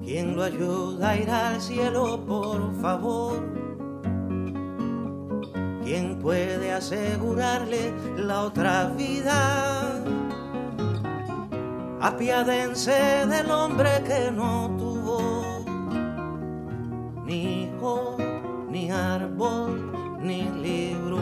¿Quién lo ayuda a ir al cielo, por favor? ¿Quién puede asegurarle la otra vida? Apiádense del hombre que no tuvo ni hijo, ni árbol, ni libro.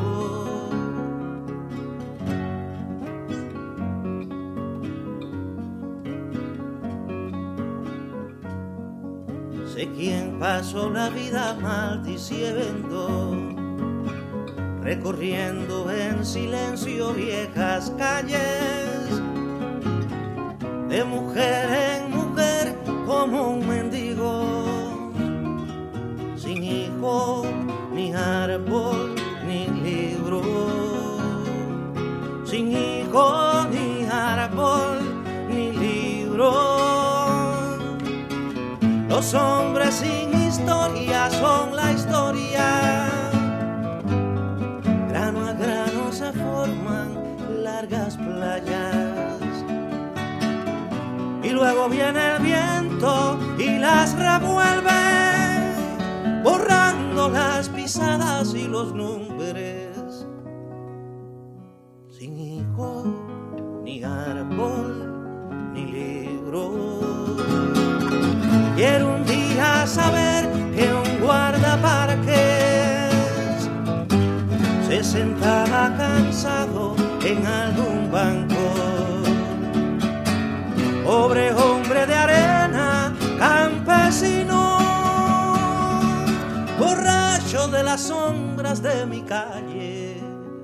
Sé quién pasó la vida maldiciendo, recorriendo en silencio viejas calles, de mujer en mujer como un mendigo, sin hijo, ni árbol, ni libro, sin hijo, ni árbol, ni libro. Los hombres sin historia son la historia. Grano a grano se forman largas playas. Y luego viene el viento y las revuelve, borrando las pisadas y los nombres. Sin hijo, ni árbol, ni libro. Quiero un día saber que un guardaparques se sentaba cansado en algún banco. Pobre hombre de arena, campesino, borracho de las sombras de mi calle.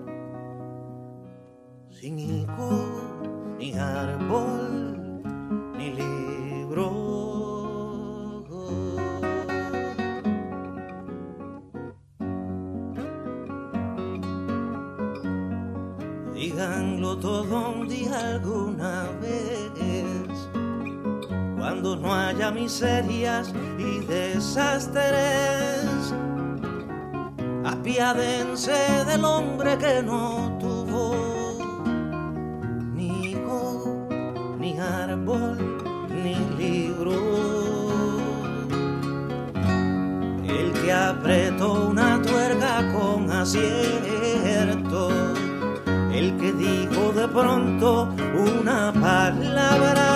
Sin hijo, ni árbol, ni libro. Díganlo todo un día alguna vez, cuando no haya miserias y desastres. Apiádense del hombre que no tuvo ni hijo, ni árbol, ni libro. El que apretó una tuerca con acierto, el que dijo de pronto una palabra